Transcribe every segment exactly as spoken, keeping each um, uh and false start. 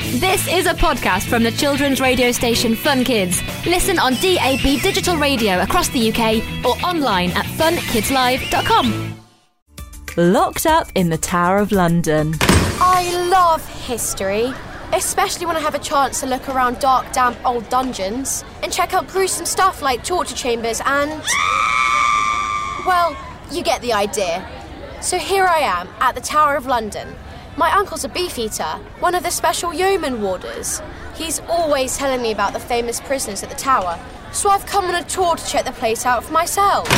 This is a podcast from the children's radio station Fun Kids. Listen on D A B digital radio across the U K or online at fun kids live dot com. Locked up in the Tower of London. I love history, especially when I have a chance to look around dark, damp old dungeons and check out gruesome stuff like torture chambers and... well, you get the idea. So here I am at the Tower of London. My uncle's a beefeater, one of the special yeoman warders. He's always telling me about the famous prisoners at the tower, so I've come on a tour to check the place out for myself.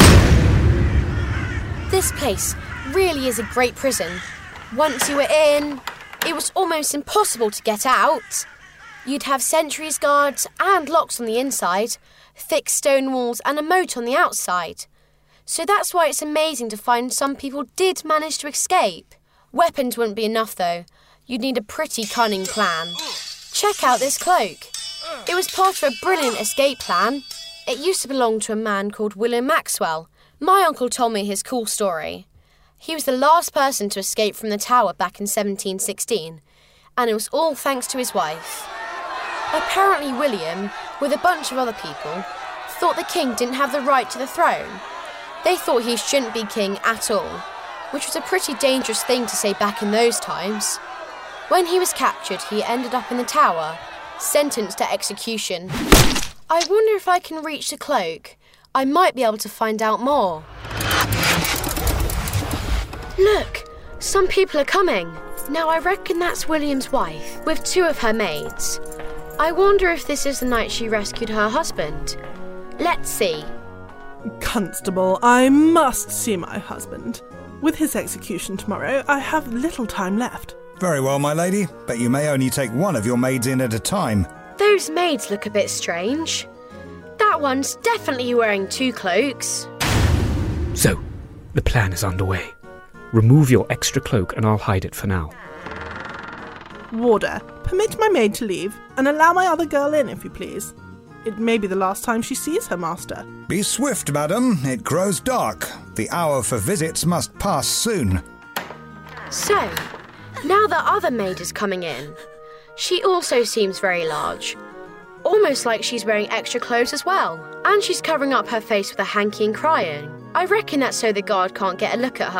This place really is a great prison. Once you were in, it was almost impossible to get out. You'd have sentries, guards and locks on the inside, thick stone walls and a moat on the outside. So that's why it's amazing to find some people did manage to escape. Weapons wouldn't be enough, though. You'd need a pretty cunning plan. Check out this cloak. It was part of a brilliant escape plan. It used to belong to a man called William Maxwell. My uncle told me his cool story. He was the last person to escape from the tower back in seventeen sixteen, and it was all thanks to his wife. Apparently William, with a bunch of other people, thought the king didn't have the right to the throne. They thought he shouldn't be king at all, which was a pretty dangerous thing to say back in those times. When he was captured, he ended up in the tower, sentenced to execution. I wonder if I can reach the cloak. I might be able to find out more. Look, some people are coming. Now I reckon that's William's wife, with two of her maids. I wonder if this is the night she rescued her husband. Let's see. Constable, I must see my husband. With his execution tomorrow, I have little time left. Very well, my lady, but you may only take one of your maids in at a time. Those maids look a bit strange. That one's definitely wearing two cloaks. So, the plan is underway. Remove your extra cloak and I'll hide it for now. Warder, permit my maid to leave and allow my other girl in, if you please. It may be the last time she sees her master. Be swift, madam. It grows dark. The hour for visits must pass soon. So, now the other maid is coming in. She also seems very large. Almost like she's wearing extra clothes as well. And she's covering up her face with a hanky and crying. I reckon that's so the guard can't get a look at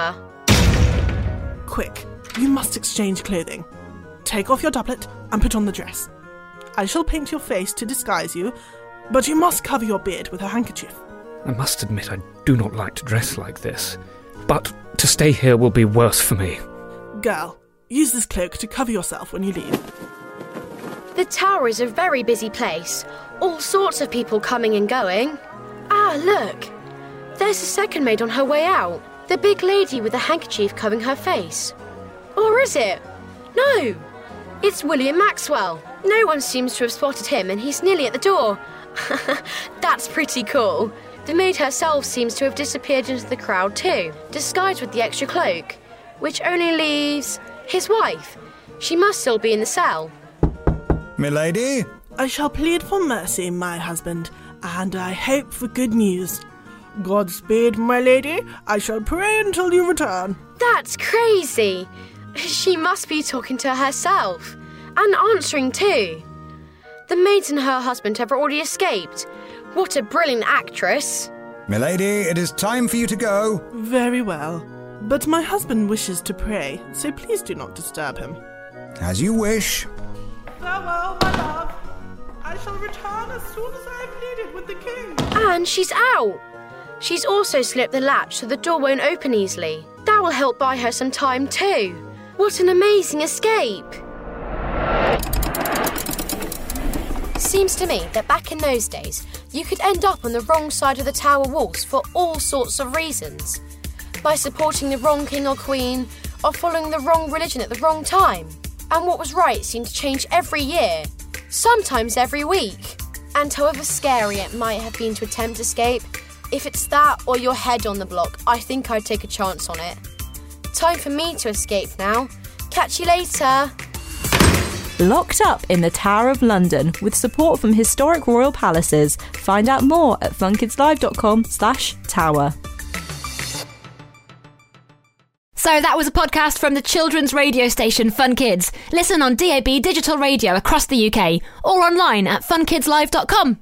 her. Quick, you must exchange clothing. Take off your doublet and put on the dress. I shall paint your face to disguise you, but you must cover your beard with a handkerchief. I must admit I do not like to dress like this, but to stay here will be worse for me. Girl, use this cloak to cover yourself when you leave. The tower is a very busy place. All sorts of people coming and going. Ah, look. There's a second maid on her way out. The big lady with the handkerchief covering her face. Or is it? No, it's William Maxwell. No one seems to have spotted him and he's nearly at the door. That's pretty cool. The maid herself seems to have disappeared into the crowd too, disguised with the extra cloak, which only leaves his wife. She must still be in the cell. Milady? I shall plead for mercy, my husband, and I hope for good news. Godspeed, my lady. I shall pray until you return. That's crazy. She must be talking to herself. And answering too. The maids and her husband have already escaped. What a brilliant actress. Milady, it is time for you to go. Very well. But my husband wishes to pray, so please do not disturb him. As you wish. Farewell, my love. I shall return as soon as I have pleaded with the king. And she's out. She's also slipped the latch so the door won't open easily. That will help buy her some time too. What an amazing escape. Seems to me that back in those days, you could end up on the wrong side of the tower walls for all sorts of reasons. By supporting the wrong king or queen, or following the wrong religion at the wrong time. And what was right seemed to change every year, sometimes every week. And however scary it might have been to attempt escape, if it's that or your head on the block, I think I'd take a chance on it. Time for me to escape now. Catch you later. Locked up in the Tower of London with support from historic royal palaces. Find out more at funkidslive dot com slash tower. So that was a podcast from the children's radio station Fun Kids. Listen on D A B Digital Radio across the U K or online at fun kids live dot com.